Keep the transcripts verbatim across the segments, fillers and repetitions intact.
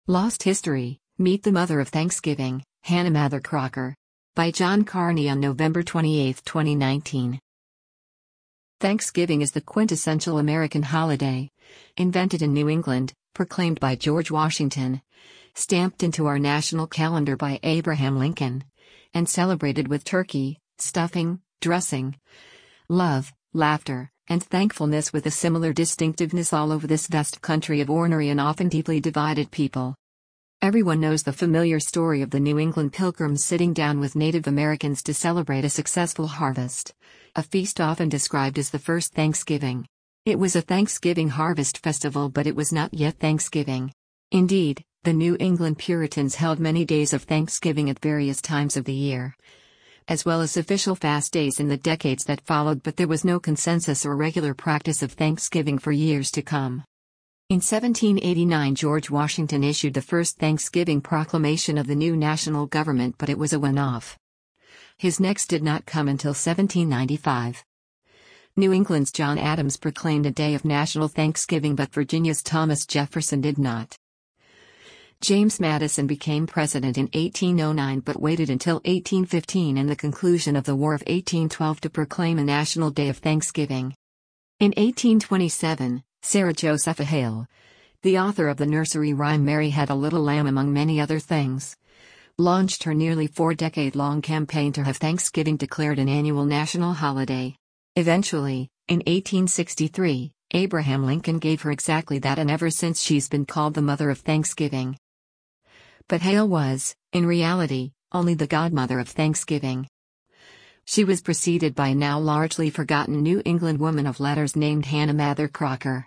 Lost History, Meet the Mother of Thanksgiving, Hannah Mather Crocker. By John Carney on November twenty-eighth, twenty nineteen. Thanksgiving is the quintessential American holiday. Invented in New England, proclaimed by George Washington, stamped into our national calendar by Abraham Lincoln, and celebrated with turkey, stuffing, dressing, love, laughter, and thankfulness with a similar distinctiveness all over this vast country of ornery and often deeply divided people. Everyone knows the familiar story of the New England Pilgrims sitting down with Native Americans to celebrate a successful harvest, a feast often described as the first Thanksgiving. It was a Thanksgiving harvest festival, but it was not yet Thanksgiving. Indeed, the New England Puritans held many days of Thanksgiving at various times of the year, as well as official fast days in the decades that followed, but there was no consensus or regular practice of Thanksgiving for years to come. In seventeen eighty-nine, George Washington issued the first Thanksgiving proclamation of the new national government, but it was a one-off. His next did not come until seventeen ninety-five. New England's John Adams proclaimed a day of national Thanksgiving, but Virginia's Thomas Jefferson did not. James Madison became president in eighteen oh nine but waited until eighteen fifteen and the conclusion of the War of eighteen twelve to proclaim a national day of Thanksgiving. In eighteen twenty-seven, Sarah Josepha Hale, the author of the nursery rhyme Mary Had a Little Lamb among many other things, launched her nearly four-decade-long campaign to have Thanksgiving declared an annual national holiday. Eventually, in eighteen sixty-three, Abraham Lincoln gave her exactly that, and ever since she's been called the Mother of Thanksgiving. But Hale was, in reality, only the godmother of Thanksgiving. She was preceded by a now largely forgotten New England woman of letters named Hannah Mather Crocker.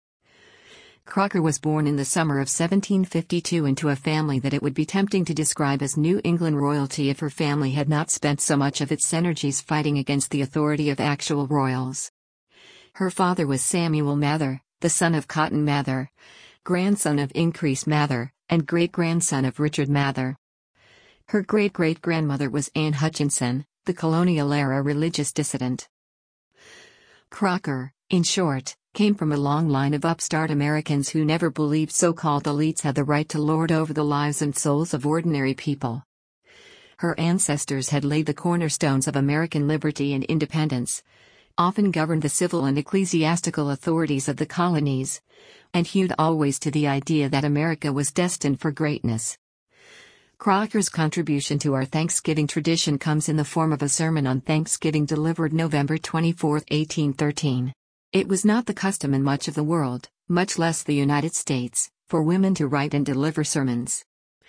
Crocker was born in the summer of seventeen fifty-two into a family that it would be tempting to describe as New England royalty if her family had not spent so much of its energies fighting against the authority of actual royals. Her father was Samuel Mather, the son of Cotton Mather, grandson of Increase Mather, and great-grandson of Richard Mather. Her great-great-grandmother was Anne Hutchinson, the colonial-era religious dissident. Crocker, in short, came from a long line of upstart Americans who never believed so-called elites had the right to lord over the lives and souls of ordinary people. Her ancestors had laid the cornerstones of American liberty and independence, often governed the civil and ecclesiastical authorities of the colonies, and hewed always to the idea that America was destined for greatness. Crocker's contribution to our Thanksgiving tradition comes in the form of a sermon on Thanksgiving delivered November twenty-fourth, eighteen thirteen. It was not the custom in much of the world, much less the United States, for women to write and deliver sermons.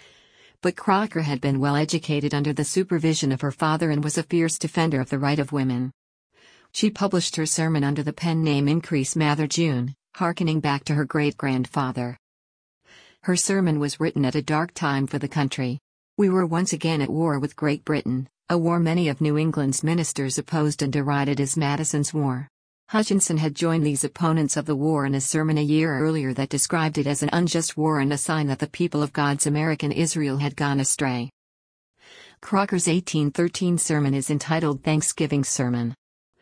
But Crocker had been well educated under the supervision of her father and was a fierce defender of the right of women. She published her sermon under the pen name Increase Mather June, hearkening back to her great-grandfather. Her sermon was written at a dark time for the country. We were once again at war with Great Britain, a war many of New England's ministers opposed and derided as Madison's War. Hutchinson had joined these opponents of the war in a sermon a year earlier that described it as an unjust war and a sign that the people of God's American Israel had gone astray. Crocker's eighteen thirteen sermon is entitled Thanksgiving Sermon.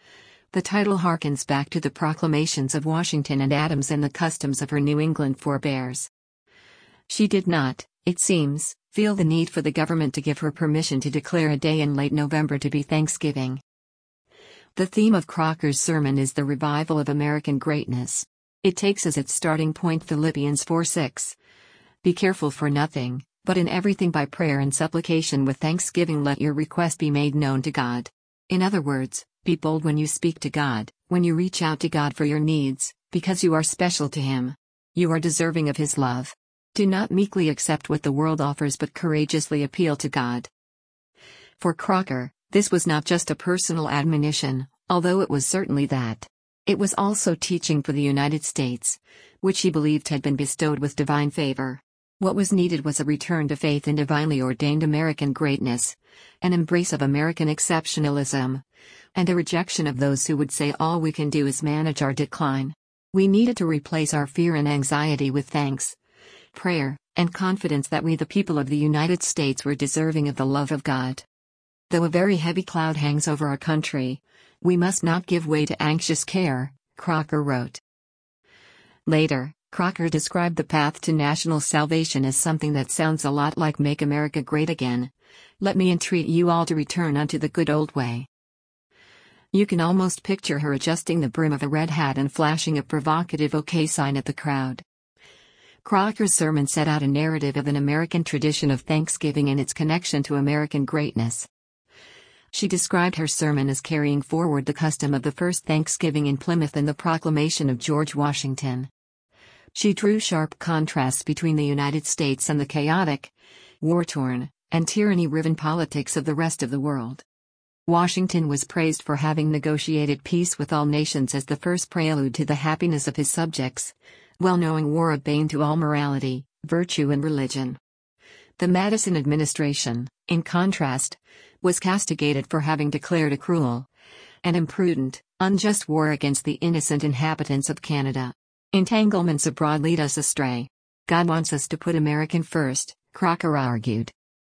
The title harkens back to the proclamations of Washington and Adams and the customs of her New England forebears. She did not, it seems, feel the need for the government to give her permission to declare a day in late November to be Thanksgiving. The theme of Crocker's sermon is the revival of American greatness. It takes as its starting point Philippians four six. Be careful for nothing, but in everything by prayer and supplication with thanksgiving let your request be made known to God. In other words, be bold when you speak to God, when you reach out to God for your needs, because you are special to Him. You are deserving of His love. Do not meekly accept what the world offers but courageously appeal to God. For Crocker, this was not just a personal admonition, although it was certainly that. It was also teaching for the United States, which he believed had been bestowed with divine favor. What was needed was a return to faith in divinely ordained American greatness, an embrace of American exceptionalism, and a rejection of those who would say all we can do is manage our decline. We needed to replace our fear and anxiety with thanks, prayer, and confidence that we the people of the United States were deserving of the love of God. Though a very heavy cloud hangs over our country, we must not give way to anxious care, Crocker wrote. Later, Crocker described the path to national salvation as something that sounds a lot like Make America Great Again. Let me entreat you all to return unto the good old way. You can almost picture her adjusting the brim of a red hat and flashing a provocative OK sign at the crowd. Crocker's sermon set out a narrative of an American tradition of Thanksgiving and its connection to American greatness. She described her sermon as carrying forward the custom of the first Thanksgiving in Plymouth and the proclamation of George Washington. She drew sharp contrasts between the United States and the chaotic, war-torn, and tyranny-riven politics of the rest of the world. Washington was praised for having negotiated peace with all nations as the first prelude to the happiness of his subjects, while knowing war a bane to all morality, virtue and religion. The Madison administration, in contrast, was castigated for having declared a cruel and imprudent, unjust war against the innocent inhabitants of Canada. Entanglements abroad lead us astray. God wants us to put American first, Crocker argued.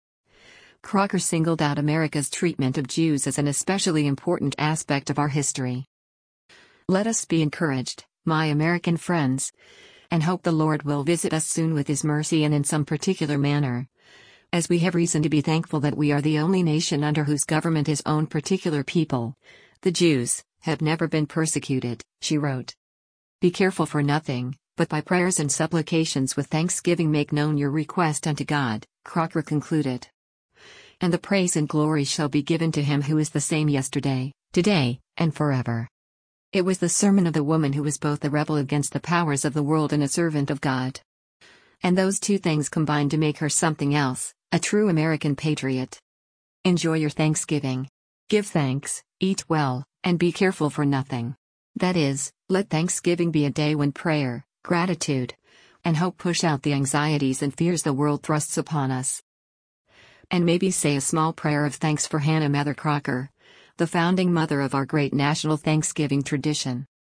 Crocker singled out America's treatment of Jews as an especially important aspect of our history. Let us be encouraged, my American friends, and hope the Lord will visit us soon with His mercy and in some particular manner, as we have reason to be thankful that we are the only nation under whose government His own particular people, the Jews, have never been persecuted, she wrote. Be careful for nothing, but by prayers and supplications with thanksgiving make known your request unto God, Crocker concluded. And the praise and glory shall be given to Him who is the same yesterday, today, and forever. It was the sermon of the woman who was both a rebel against the powers of the world and a servant of God. And those two things combined to make her something else, a true American patriot. Enjoy your Thanksgiving. Give thanks, eat well, and be careful for nothing. That is, let Thanksgiving be a day when prayer, gratitude, and hope push out the anxieties and fears the world thrusts upon us. And maybe say a small prayer of thanks for Hannah Mather Crocker, the founding mother of our great national Thanksgiving tradition.